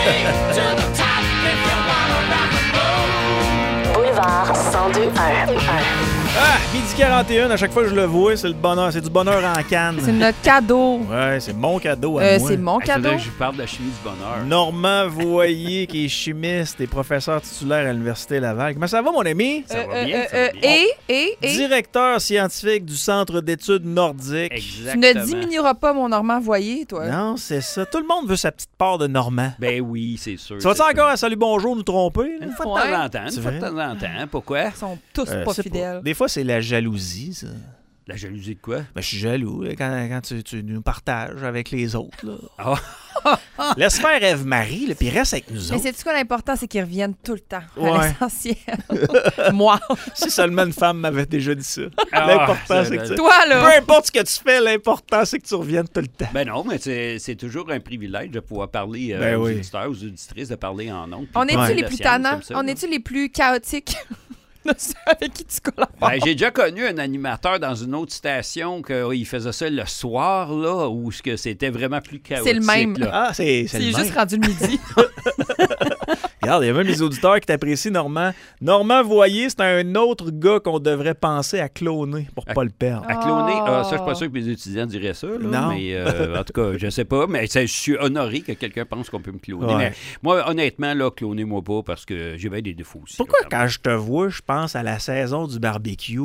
Boulevard 102.1. Ah, midi 41, à chaque fois que je le vois, c'est le bonheur. C'est du bonheur en canne. C'est notre cadeau. Ouais, c'est mon cadeau à moi. C'est mon Il cadeau. faudrait que je parle de la chimie du bonheur. Normand Voyer, qui est chimiste et professeur titulaire à l'Université Laval. Comment ça va, mon ami? Ça va bien, ça va bien. Et Directeur scientifique du Centre d'études nordiques. tu Exactement. ne diminueras pas mon Normand Voyer, toi. Non, c'est ça. Tout le monde veut sa petite part de Normand. Ben oui, c'est sûr. Tu vas-tu encore à Salut Bonjour nous tromper? Là? Une fois de Ouais. temps en temps. Une C'est fois de vrai? temps en temps. Pourquoi? Ils sont tous pas C'est fidèles. Des fois, c'est la jalousie, ça. La jalousie de quoi? Ben, je suis jaloux là, quand tu nous partages avec les autres. Là. Ah. Laisse faire Ève-Marie, là, puis reste avec nous Mais autres. c'est quoi l'important, c'est qu'ils reviennent tout le temps Ouais. à l'essentiel. Moi. Si seulement une femme m'avait déjà dit ça. Ah, L'important, c'est que tu... Toi, là. Peu importe ce que tu fais, l'important, c'est que tu reviennes tout le temps. Ben non, mais c'est toujours un privilège de pouvoir parler Ben aux oui. auditeurs, aux auditrices, de parler en ondes. On est-tu Ouais. les plus tannants? On est-tu les plus chaotiques de ceux avec qui tu collabores? Ben, j'ai déjà connu un animateur dans une autre station qu'il faisait ça le soir, là, où ce que c'était vraiment plus chaotique. C'est le même. Là. Ah, c'est C'est le juste même. rendu le midi. Regarde, il y a même les auditeurs qui t'apprécient, Normand. Normand Voyer, c'est un autre gars qu'on devrait penser à cloner pour pas le perdre. À cloner, Oh. ça, je suis pas sûr que mes étudiants diraient ça. Là, Non. Mais en tout cas, je sais pas. Mais je suis honoré que quelqu'un pense qu'on peut me cloner. Ouais. Mais moi, honnêtement, là, clonez-moi pas parce que j'ai bien des défauts aussi. Pourquoi là, quand je te vois, je pense à la saison du barbecue?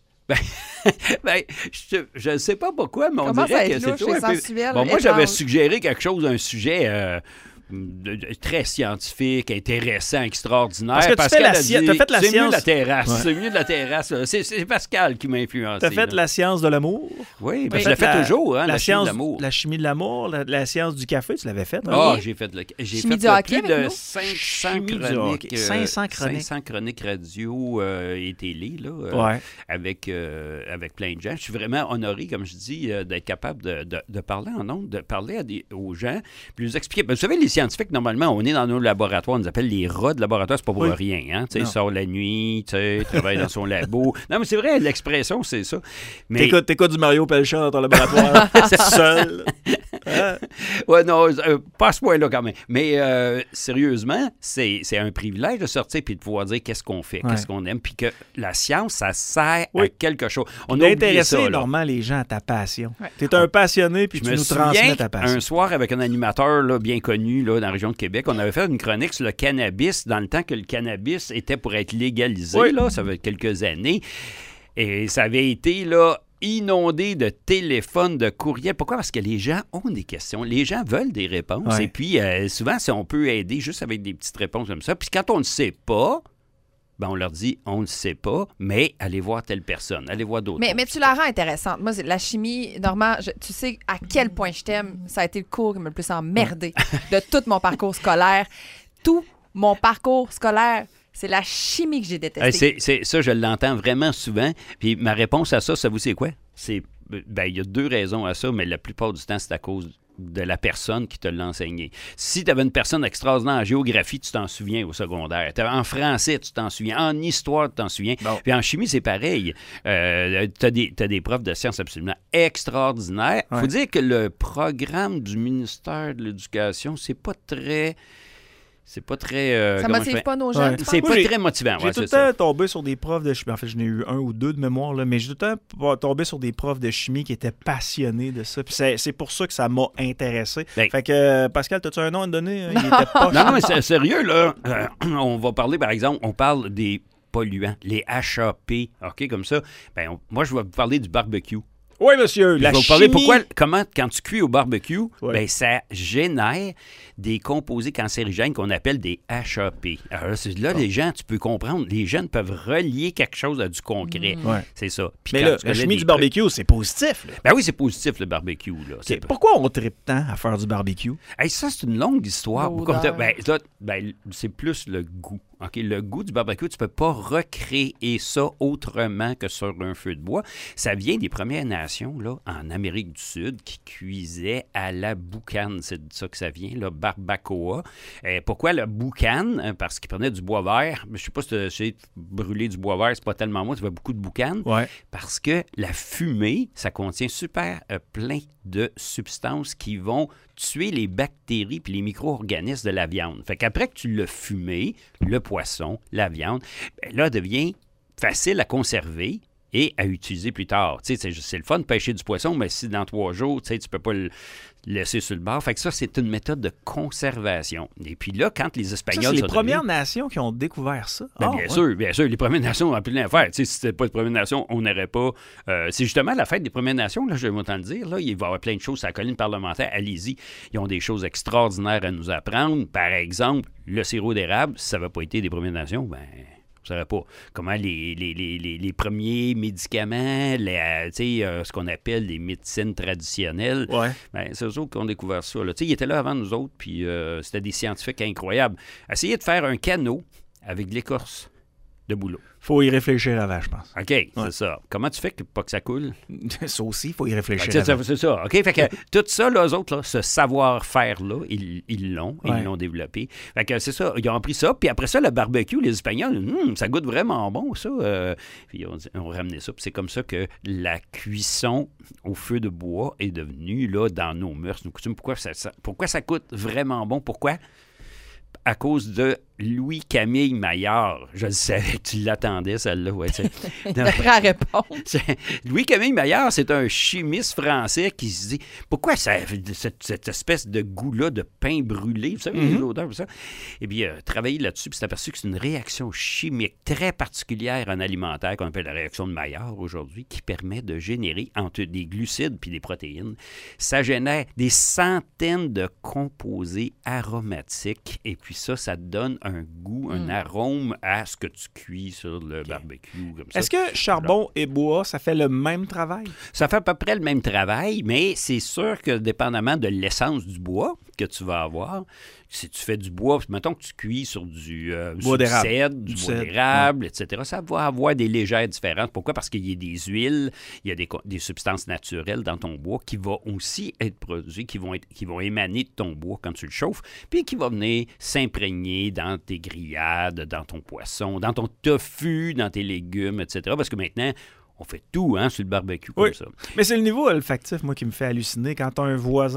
Ben, je ne sais pas pourquoi, mais on Comment ça dirait être que c'est louche toujours et un peu... sensuel, Bon, moi, j'avais étrange. suggéré quelque chose, un sujet très scientifique, intéressant, extraordinaire. Parce que tu Pascal fais la a science- dit, t'as fait la c'est mieux science. la terrasse. Ouais. C'est mieux de la terrasse. Là. C'est Pascal qui m'a influencé. T'as fait là. la science de l'amour? Oui, T'as je l'ai fait toujours, hein, la chimie science, de l'amour. La chimie de l'amour, la science du café, tu l'avais faite? Ah, Oui. j'ai fait Chimie du le hockey plus avec de nous? 500 Chimie du chroniques, hockey. 500 chroniques. 500 chroniques radio et télé, là, Ouais. avec plein de gens. Je suis vraiment honoré, comme je dis, d'être capable de parler en ondes, de parler aux gens, puis les expliquer. Ben, vous savez, les scientifiques, normalement, on est dans nos laboratoires, on nous appelle les rats de laboratoire, c'est pas pour Oui. rien. Hein? Tu sais, Non. il sort la nuit, tu sais, il travaille dans son labo. Non, mais c'est vrai, l'expression, c'est ça. Mais... T'écoutes du Mario Pelchat dans ton laboratoire, seul. Hein? Ouais, non, pas à ce point-là quand même. Mais sérieusement, c'est un privilège de sortir puis de pouvoir dire qu'est-ce qu'on fait, Ouais. qu'est-ce qu'on aime, puis que la science, ça sert Oui. à quelque chose. On a oublié D'intéresser ça, là. énormément les gens à ta passion. Ouais. T'es un passionné, puis Je tu me nous souviens transmets ta passion. un soir avec un animateur là, bien connu là, dans la région de Québec, on avait fait une chronique sur le cannabis dans le temps que le cannabis était pour être légalisé. Oui. Là, ça fait quelques années. Et ça avait été là inondé de téléphones, de courriels. Pourquoi? Parce que les gens ont des questions. Les gens veulent des réponses. Ouais. Et puis, souvent, si on peut aider juste avec des petites réponses comme ça. Puis quand on ne sait pas, ben on leur dit, on ne sait pas, mais allez voir telle personne, allez voir d'autres. Mais tu la rends intéressante. Moi, c'est la chimie, Normand, tu sais à quel point je t'aime. Ça a été le cours qui m'a le plus emmerdé de tout mon parcours scolaire. Tout mon parcours scolaire, c'est la chimie que j'ai détestée. Ça, je l'entends vraiment souvent. Puis ma réponse à ça, ça vous c'est quoi? Ben, il y a deux raisons à ça, mais la plupart du temps, c'est à cause de la personne qui te l'a enseigné. Si tu avais une personne extraordinaire en géographie, tu t'en souviens au secondaire. En français, tu t'en souviens. En histoire, tu t'en souviens. Bon. Puis en chimie, c'est pareil. Tu as des profs de sciences absolument extraordinaires. Il Ouais. faut dire que le programme du ministère de l'Éducation, c'est pas très... ça Ça motive pas nos jeunes, Ouais. tu C'est penses? pas Moi, très motivant. J'ai Ouais, tout le c'est ça. temps tombé sur des profs de chimie. En fait, j'en ai eu un ou deux de mémoire, là, mais j'ai tout le temps tombé sur des profs de chimie qui étaient passionnés de ça. Puis c'est pour ça que ça m'a intéressé. Ben. Fait que, Pascal, t'as-tu un nom à me donner? Il était pas Non, mais c'est sérieux, là. On va parler, par exemple, on parle des polluants, les HAP, OK, comme ça. Ben, moi, je vais vous parler du barbecue. Oui, monsieur. Je La vais vous parler chimie... comment, quand tu cuis au barbecue, Ouais. ben, ça génère des composés cancérigènes qu'on appelle des HAP. Alors là, les gens, tu peux comprendre, les jeunes peuvent relier quelque chose à du concret. Ouais. C'est ça. Puis Mais quand là, tu la connais chimie des du barbecue, c'est positif. Là. Ben oui, c'est positif, le barbecue. Là. OK. Pourquoi on tripe tant à faire du barbecue? Hey, ça, c'est une longue histoire. L'odeur. Ben, c'est plus le goût. OK? Le goût du barbecue, tu ne peux pas recréer ça autrement que sur un feu de bois. Ça vient des Premières Nations là, en Amérique du Sud qui cuisaient à la boucane. C'est de ça que ça vient, le barbacoa. Pourquoi le boucane? Parce qu'ils prenaient du bois vert. Je ne sais pas si tu as brûler du bois vert, c'est pas tellement moi, tu veux beaucoup de boucane. Ouais. Parce que la fumée, ça contient super plein de substances qui vont tuer les bactéries puis les micro-organismes de la viande. Fait qu'après que tu l'as fumé, le poisson, la viande, ben là, devient facile à conserver et à utiliser plus tard. Tu sais, c'est le fun de pêcher du poisson, mais si dans 3 jours, tu sais, tu peux pas le laisser sur le bord. Fait que ça, c'est une méthode de conservation. Et puis là, quand les Espagnols... Ça, c'est les Premières Nations qui ont découvert ça? Bien sûr. Les Premières Nations ont plein d'affaires. Tu sais, si c'était pas les Premières Nations, on n'aurait pas... c'est justement la fête des Premières Nations, là, je vais m'entendre dire. Là, il va y avoir plein de choses à la colline parlementaire. Allez-y. Ils ont des choses extraordinaires à nous apprendre. Par exemple, le sirop d'érable, si ça n'avait pas été des Premières Nations, ben... Je ne savais pas comment les premiers médicaments, ce qu'on appelle les médecines traditionnelles, ben, c'est eux autres qui ont découvert ça. Là. Ils étaient là avant nous autres, puis c'était des scientifiques incroyables. Essayez de faire un canot avec de l'écorce de bouleau. Faut y réfléchir avant, je pense. OK, c'est ça. Comment tu fais pas que ça coule? Ça aussi, il faut y réfléchir avant. C'est ça. OK, fait que tout ça, là, eux autres, là, ce savoir-faire-là, ils l'ont développé. Fait que c'est ça, ils ont appris ça. Puis après ça, le barbecue, les Espagnols, ça goûte vraiment bon, ça. Puis ils ont ramené ça. Puis c'est comme ça que la cuisson au feu de bois est devenue, là, dans nos mœurs, nos coutumes. Pourquoi ça coûte vraiment bon? Pourquoi? À cause de Louis-Camille Maillard. Je le savais que tu l'attendais, celle-là. Ouais, t'es prêt à répondre. Louis-Camille Maillard, c'est un chimiste français qui se dit pourquoi cette espèce de goût-là de pain brûlé, vous savez, l'odeur, ça? Eh bien, travaillé là-dessus, puis s'est aperçu que c'est une réaction chimique très particulière en alimentaire, qu'on appelle la réaction de Maillard aujourd'hui, qui permet de générer entre des glucides puis des protéines. Ça génère des centaines de composés aromatiques, et puis ça donne un goût, un arôme à ce que tu cuis sur le barbecue. Comme ça. Est-ce que charbon et bois, ça fait le même travail? Ça fait à peu près le même travail, mais c'est sûr que dépendamment de l'essence du bois que tu vas avoir, si tu fais du bois, mettons que tu cuis sur du bois d'érable, cèdre, du bois d'érable, etc., ça va avoir des légères différences. Pourquoi? Parce qu'il y a des huiles, il y a des substances naturelles dans ton bois qui vont aussi être produites, qui vont émaner de ton bois quand tu le chauffes, puis qui vont venir s'imprégner dans tes grillades, dans ton poisson, dans ton tofu, dans tes légumes, etc. Parce que maintenant, on fait tout sur le barbecue comme ça. Mais c'est le niveau olfactif, moi, qui me fait halluciner. Quand ton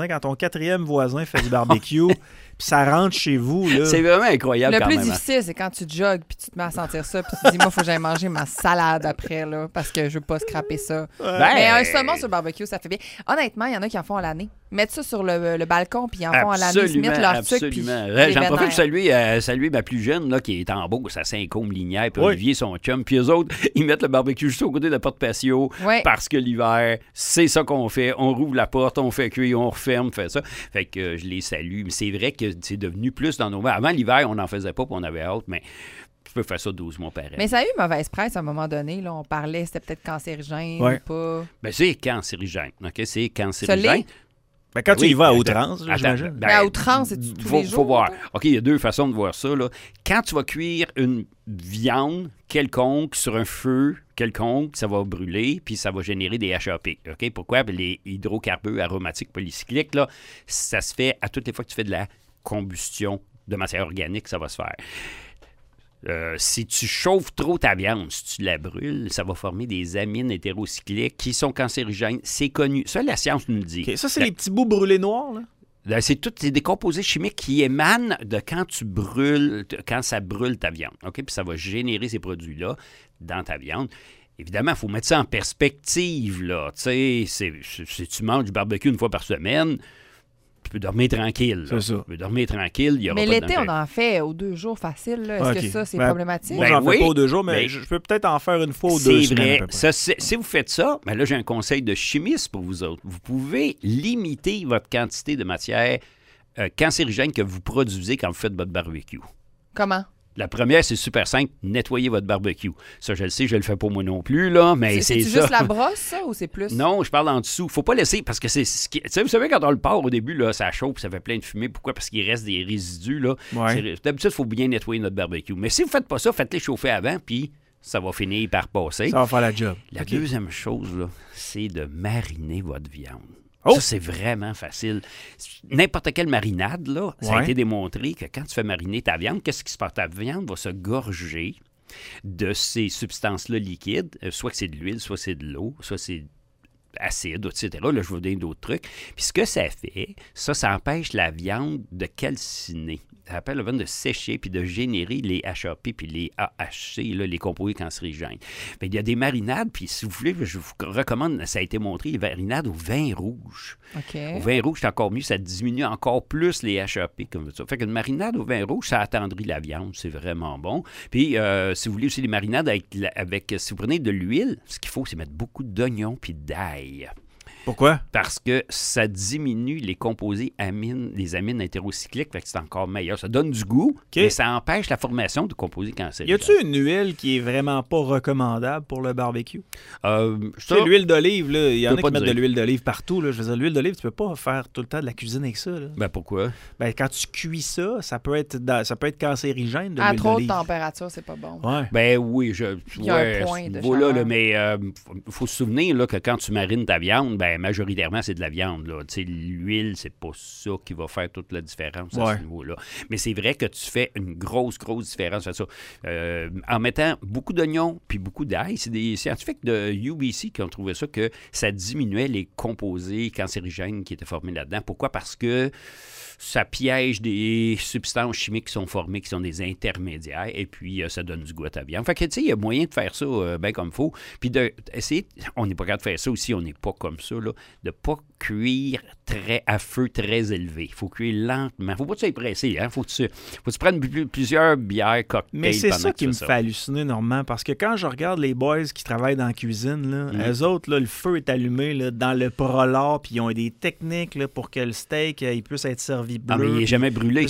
4e voisin fait du barbecue, puis ça rentre chez vous. Là. C'est vraiment incroyable quand même. Le plus difficile, c'est quand tu jogues, puis tu te mets à sentir ça, puis tu te dis, moi, il faut que j'aille manger ma salade après, là, parce que je veux pas scraper ça. Mais un saumon sur le barbecue, ça fait bien. Honnêtement, il y en a qui en font à l'année. Mettent ça sur le balcon, puis ils en font à l'année. Ils mettent leur truc, puis j'en profite pour saluer ma plus jeune, là, qui est en beau, ça Saint-Côme-Lignière, puis Olivier, son chum, puis eux autres, ils mettent le barbecue juste au côté de la porte patio, parce que l'hiver, c'est ça qu'on fait. On rouvre la porte, on fait cuire, on referme, on fait ça. Fait que je les salue. Mais c'est vrai que c'est devenu plus dans nos mains. Avant l'hiver, on n'en faisait pas, puis on avait hâte, mais tu peux faire ça 12 mois pareil. Mais ça a eu mauvaise presse à un moment donné. Là, on parlait, c'était peut-être cancérigène ou pas. Ben, c'est cancérigène. OK? C'est cancérigène. Ben, quand tu y vas à outrance, j'imagine. Mais à outrance, c'est tous les jours. Faut voir. OK, il y a 2 façons de voir ça. Là. Quand tu vas cuire une viande quelconque sur un feu quelconque, ça va brûler, puis ça va générer des HAP. OK? Pourquoi? Ben, les hydrocarbures aromatiques polycycliques, là, ça se fait à toutes les fois que tu fais de la combustion de matière organique, ça va se faire. Si tu chauffes trop ta viande, si tu la brûles, ça va former des amines hétérocycliques qui sont cancérigènes. C'est connu. Ça, la science nous le dit. Okay, ça, c'est les petits bouts brûlés noirs, là? C'est des composés chimiques qui émanent de quand ça brûle ta viande. OK? Puis ça va générer ces produits-là dans ta viande. Évidemment, il faut mettre ça en perspective, là. Tu sais, si tu manges du barbecue une fois par semaine, tu peux dormir tranquille. C'est ça. Tu peux dormir tranquille. Il y aura mais pas l'été, on en fait aux 2 jours facile. Là. Est-ce que ça, c'est problématique? Moi, j'en fais pas aux 2 jours, mais je peux peut-être en faire une fois aux 2 semaines. C'est vrai. Si vous faites ça, ben là, j'ai un conseil de chimiste pour vous autres. Vous pouvez limiter votre quantité de matière cancérigène que vous produisez quand vous faites votre barbecue. Comment? La première, c'est super simple, nettoyer votre barbecue. Ça, je le sais, je le fais pas moi non plus, là, mais c'est ça. C'est juste la brosse, ça, ou c'est plus? Non, je parle en dessous. Faut pas laisser, parce que c'est ce qui... Tu sais, vous savez, quand on le part au début, là, ça chauffe, ça fait plein de fumée. Pourquoi? Parce qu'il reste des résidus, là. Ouais. D'habitude, il faut bien nettoyer notre barbecue. Mais si vous faites pas ça, faites-les chauffer avant, puis ça va finir par passer. Ça va faire la job. La deuxième chose, là, c'est de mariner votre viande. Oh! Ça, c'est vraiment facile. N'importe quelle marinade, là, ça a été démontré que quand tu fais mariner ta viande, qu'est-ce qui se passe? Ta viande va se gorger de ces substances-là liquides, soit que c'est de l'huile, soit c'est de l'eau, soit c'est acide, etc. Là, je vais vous donner d'autres trucs. Puis ce que ça fait, ça empêche la viande de calciner. Ça appelle la viande de sécher puis de générer les HAP puis les AHC, là, les composés cancérigènes. Il y a des marinades, puis si vous voulez, je vous recommande, ça a été montré, les marinades au vin rouge. Okay. Au vin rouge, c'est encore mieux, ça diminue encore plus les HAP comme ça. Fait qu'une marinade au vin rouge, ça attendrit la viande, c'est vraiment bon. Puis, si vous voulez aussi les marinades avec si vous prenez de l'huile, ce qu'il faut, c'est mettre beaucoup d'oignons puis d'ail. Pourquoi? Parce que ça diminue les composés les amines hétérocycliques, fait que c'est encore meilleur. Ça donne du goût, mais ça empêche la formation de composés cancérigènes. Y a-tu une huile qui est vraiment pas recommandable pour le barbecue? Tu Ça, sais, l'huile d'olive, là, il y en a pas qui mettent de dire. l'huile d'olive partout. Là. Je veux dire, l'huile d'olive, tu peux pas faire tout le temps de la cuisine avec ça. Là. ben pourquoi? Ben, quand tu cuis ça, ça peut être cancérigène de À l'huile trop de d'olive. température, c'est pas bon. Ouais. Ben oui, Il y a un point de voilà, chaleur. là, mais il faut se souvenir là, que quand tu marines ta viande, ben majoritairement, c'est de la viande. Là. Tu sais, l'huile, c'est pas ça qui va faire toute la différence à ce niveau-là. Mais c'est vrai que tu fais une grosse différence. Ça. En mettant beaucoup d'oignons puis beaucoup d'ail, c'est des scientifiques de UBC qui ont trouvé ça, que ça diminuait les composés cancérigènes qui étaient formés là-dedans. Pourquoi? Parce que ça piège des substances chimiques qui sont formées, qui sont des intermédiaires, et puis ça donne du goût à ta viande. Fait que, tu sais, il y a moyen de faire ça bien comme il faut. Puis d'essayer, on n'est pas capable de faire ça aussi, on n'est pas comme ça, là, de ne pas cuire à feu très élevé. Il faut cuire lentement. Il ne faut pas que tu sois pressé. Hein? Faut que tu prennes plusieurs bières, cocktails. Mais c'est pendant ça que qui tu me fais fait halluciner, Normand, parce que quand je regarde les boys qui travaillent dans la cuisine, là, eux autres, là, le feu est allumé là, dans le prolard, puis ils ont des techniques là, pour que le steak il puisse être servi bleu. Ah, mais il n'est jamais brûlé.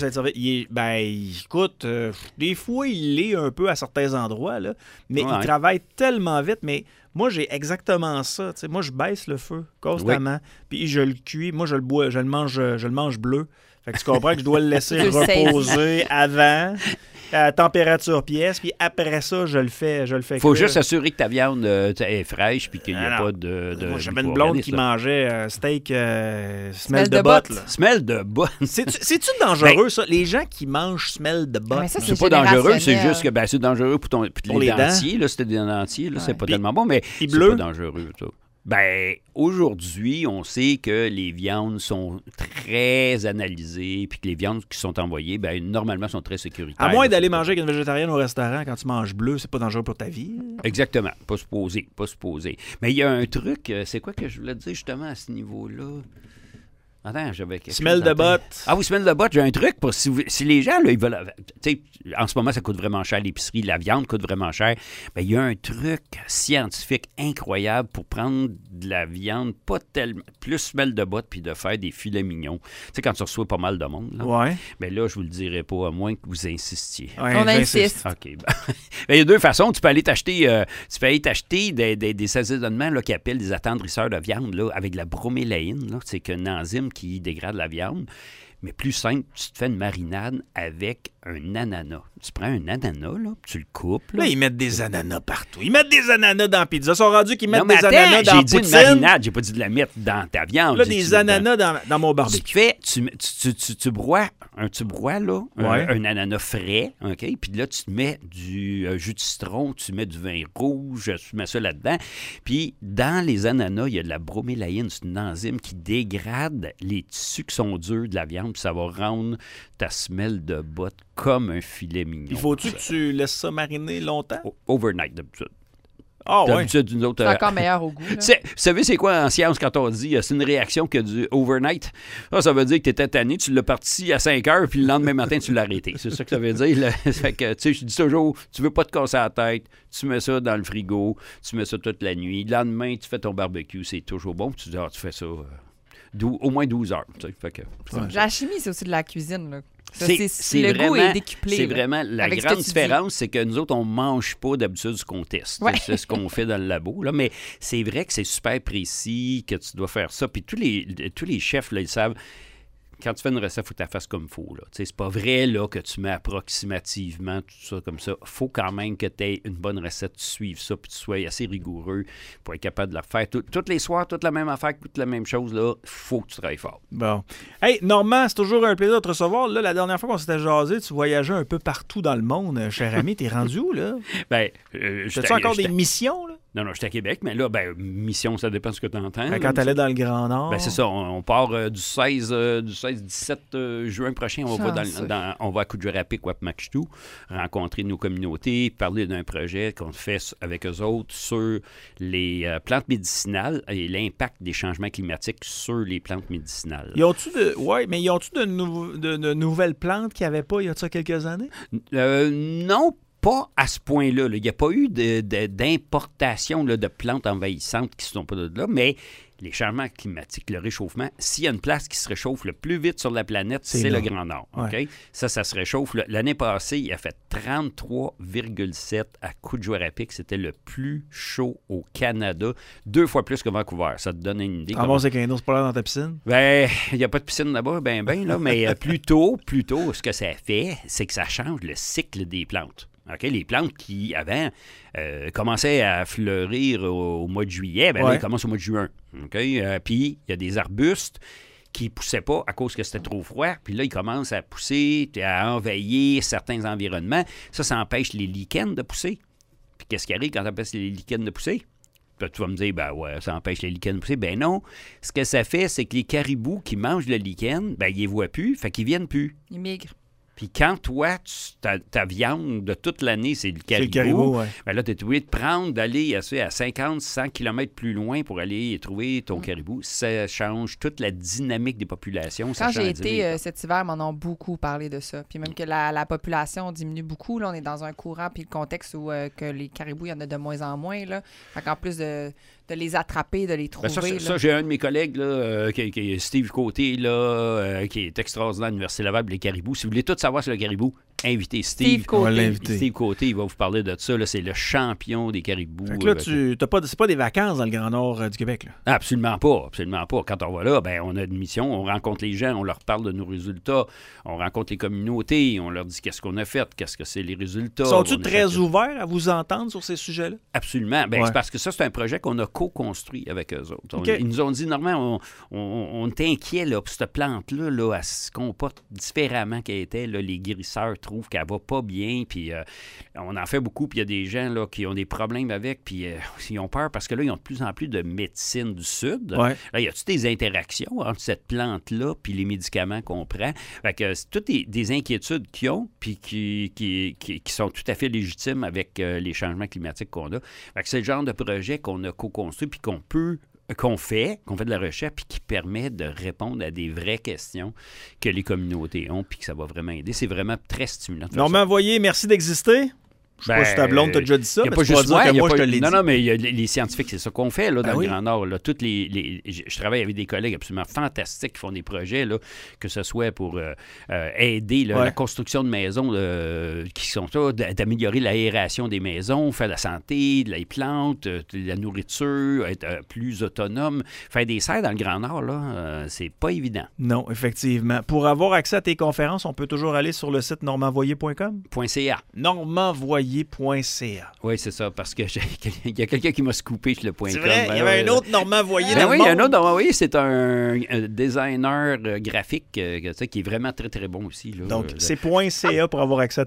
Écoute, des fois, il l'est un peu à certains endroits, là, mais Ouais. il travaille tellement vite, mais moi, j'ai exactement ça. Moi, je baisse le feu constamment, puis je le cuis. Moi, je le bois, je le mange bleu. Fait que tu comprends que je dois le laisser Tu le reposer avant, à température pièce, puis après ça, je le fais Faut cuire. juste assurer que ta viande est fraîche puis qu'il n'y a Ah, non. pas de Moi, j'avais une blonde qui micro-organismes, là. mangeait steak smell Smell de de botte. botte. Là. Smell de botte. C'est-tu dangereux, ça? Les gens qui mangent smell de botte. Mais ça, C'est pas dangereux, c'est générationnel. juste que c'est dangereux pour Pour les les dents. dentiers. Là, c'était des dentiers, là, c'est pas Puis- tellement bon, mais puis c'est bleu? pas dangereux. Ça. Ben, aujourd'hui, on sait que les viandes sont très analysées, puis que les viandes qui sont envoyées, ben, normalement, sont très sécuritaires. À moins là, d'aller c'est manger avec une végétarienne au restaurant, quand tu manges bleu, c'est pas dangereux pour ta vie. Exactement. Pas se poser. Mais il y a un truc, c'est quoi que je voulais dire justement à ce niveau-là? Attends, j'avais quelque Smell chose de en tête. botte. Ah oui, smell de botte, j'ai un truc pour si les gens, là, ils veulent. Tu sais, en ce moment, ça coûte vraiment cher à l'épicerie, la viande coûte vraiment cher. Ben, il y a un truc scientifique incroyable pour prendre de la viande pas tellement. Plus smell de botte puis de faire des filets mignons. Tu sais, quand tu reçois pas mal de monde, là. Ouais. Ben là, je vous le dirai pas, à moins que vous insistiez. Ouais, On j'insiste. insiste. OK. Ben, il y a deux façons. Tu peux aller t'acheter, des assaisonnements là, qui appellent des attendrisseurs de viande là, avec de la bromélaïne. Là. C'est qu'un enzyme qui dégrade la viande. Mais plus simple, tu te fais une marinade avec un ananas. Tu prends un ananas, là, tu le coupes. Là, ils mettent des ananas partout. Ils mettent des ananas dans la pizza. Ils sont rendus qu'ils mettent Non, mais des attends, ananas dans j'ai la dit une poutine. marinade, j'ai pas dit de la mettre dans ta viande. Là, J'ai dit des dans- ananas dans mon barbecue. Tu broies là, Ouais. un ananas frais, OK? Puis là, tu mets du jus de citron, tu mets du vin rouge, tu mets ça là-dedans. Puis dans les ananas, il y a de la bromélaïne, c'est une enzyme qui dégrade les tissus qui sont durs de la viande, puis ça va rendre ta semelle de botte comme un filet mignon. Il faut-tu que tu laisses ça mariner longtemps? Overnight, d'habitude. Ah ouais. D'habitude, une autre... C'est encore meilleur au goût. là. Vous savez, c'est quoi en science quand on dit c'est une réaction que du overnight? Ça veut dire que tu étais tanné, tu l'as parti à 5 heures, puis le lendemain matin, tu l'as arrêté. C'est ça que ça veut dire. Là. Fait que, tu sais, je dis toujours, tu veux pas te casser la tête, tu mets ça dans le frigo, tu mets ça toute la nuit. Le lendemain, tu fais ton barbecue, c'est toujours bon. Puis tu dis, tu fais ça au moins 12 heures. Tu sais. Fait que, La chimie, c'est aussi de la cuisine. Là. Ça, le goût est décuplé. C'est là, vraiment la avec ce grande que tu différence, c'est que nous autres, on ne mange pas d'habitude ce qu'on teste. Ouais. C'est ce qu'on fait dans le labo. Là. Mais c'est vrai que c'est super précis, que tu dois faire ça. Puis tous les chefs, là, ils savent. Quand tu fais une recette, il faut que tu la fasses comme il faut. C'est pas vrai là, que tu mets approximativement tout ça comme ça. Il faut quand même que tu aies une bonne recette, tu suives ça, puis tu sois assez rigoureux pour être capable de la faire. Toutes les soirs, toute la même affaire, toute la même chose, il faut que tu travailles fort. Bon. Hey, Normand, c'est toujours un plaisir de te recevoir. Là, la dernière fois qu'on s'était jasé, tu voyageais un peu partout dans le monde. Cher ami, t'es rendu où, là? T'as-tu encore des missions, là? Non, j'étais à Québec, mais là, mission, ça dépend de ce que tu entends. Quand t'allais dans le Grand Nord. C'est ça, on part du 16-17 juin prochain, on va à Kuujjuaq, Wapimaqchitu, rencontrer nos communautés, parler d'un projet qu'on fait avec eux autres sur les plantes médicinales et l'impact des changements climatiques sur les plantes médicinales. Ils ont-tu de nouvelles plantes qu'il n'y avait pas il y a ça quelques années? Non, pas à ce point-là. Il n'y a pas eu d'importation de plantes envahissantes qui ne sont pas de là, mais les changements climatiques, le réchauffement, s'il y a une place qui se réchauffe le plus vite sur la planète, c'est le Grand Nord. Ouais. Okay? Ça se réchauffe. L'année passée, il a fait 33,7 à Kuujjuaq. C'était le plus chaud au Canada, 2 fois plus que Vancouver. Ça te donne une idée. Bon, c'est qu'un ours polaire dans ta piscine? Il n'y a pas de piscine là-bas, là, mais plutôt, ce que ça fait, c'est que ça change le cycle des plantes. Okay? Les plantes qui, avant, commençaient à fleurir au mois de juillet, là, ils commencent au mois de juin. Okay? Puis, il y a des arbustes qui ne poussaient pas à cause que c'était trop froid. Puis là, ils commencent à pousser, à envahir certains environnements. Ça empêche les lichens de pousser. Puis qu'est-ce qui arrive quand ça empêche les lichens de pousser? Puis tu vas me dire, ça empêche les lichens de pousser. Ben non. Ce que ça fait, c'est que les caribous qui mangent le lichen, ils les voient plus, fait qu'ils viennent plus. Ils migrent. Puis quand toi, ta viande de toute l'année, c'est le caribou, là, tu es obligé d'aller à 50, 100 km plus loin pour aller trouver ton caribou. Ça change toute la dynamique des populations. Quand j'ai été cet hiver, m'en ont beaucoup parlé de ça. Puis même que la population diminue beaucoup. Là, on est dans un courant, puis le contexte où que les caribous, il y en a de moins en moins. Là. Fait qu'en plus de les attraper, de les trouver. Ça, j'ai un de mes collègues, là, qui est Steve Côté, là, qui est extraordinaire à l'Université Laval, les caribous. Si vous voulez tout savoir sur le caribou, invitez Steve Côté. Steve Côté, il va vous parler de ça. Là, c'est le champion des caribous. Fait que là, c'est pas des vacances dans le Grand Nord du Québec. Là. Absolument pas. Quand on va là, on a une mission, on rencontre les gens, on leur parle de nos résultats, on rencontre les communautés, on leur dit qu'est-ce qu'on a fait, qu'est-ce que c'est les résultats. Sont-ils très ouverts à vous entendre sur ces sujets-là? Absolument. C'est parce que ça, c'est un projet qu'on a co-construit avec eux autres. Okay. Ils nous ont dit, normalement, on est inquiet là, pour cette plante-là, là, elle se comporte différemment qu'elle était. Là, les guérisseurs trouvent qu'elle va pas bien, puis on en fait beaucoup, puis il y a des gens là, qui ont des problèmes avec, puis ils ont peur parce que là, ils ont de plus en plus de médecine du Sud. Ouais. Là, y a-tu des interactions entre cette plante-là puis les médicaments qu'on prend? Fait que c'est toutes des inquiétudes qu'ils ont, puis qui sont tout à fait légitimes avec les changements climatiques qu'on a. Fait que c'est le genre de projet qu'on a co-construit, puis qu'on fait de la recherche, puis qui permet de répondre à des vraies questions que les communautés ont, puis que ça va vraiment aider. C'est vraiment très stimulant. Normand Voyer, merci d'exister. Je sais pas si ta blonde t'a déjà dit ça, mais tu vas dire que moi, je te l'ai dit. Non, mais les scientifiques, c'est ça qu'on fait là, dans le Grand Nord. Là. Je travaille avec des collègues absolument fantastiques qui font des projets, là, que ce soit pour aider la construction de maisons qui sont là, d'améliorer l'aération des maisons, faire la santé, les plantes, la nourriture, être plus autonome. Faire des serres dans le Grand Nord, là, c'est pas évident. Non, effectivement. Pour avoir accès à tes conférences, on peut toujours aller sur le site normandvoyer.com? .ca. normandvoyer.ca. Oui, c'est ça, parce que il y a quelqu'un qui m'a scoopé sur le .com. C'est vrai, il y avait un autre Normand Voyer dans le monde. Oui, il y a un autre Normand Voyer, c'est un designer graphique qui est vraiment très, très bon aussi. Là. Donc, c'est .ca pour avoir accès à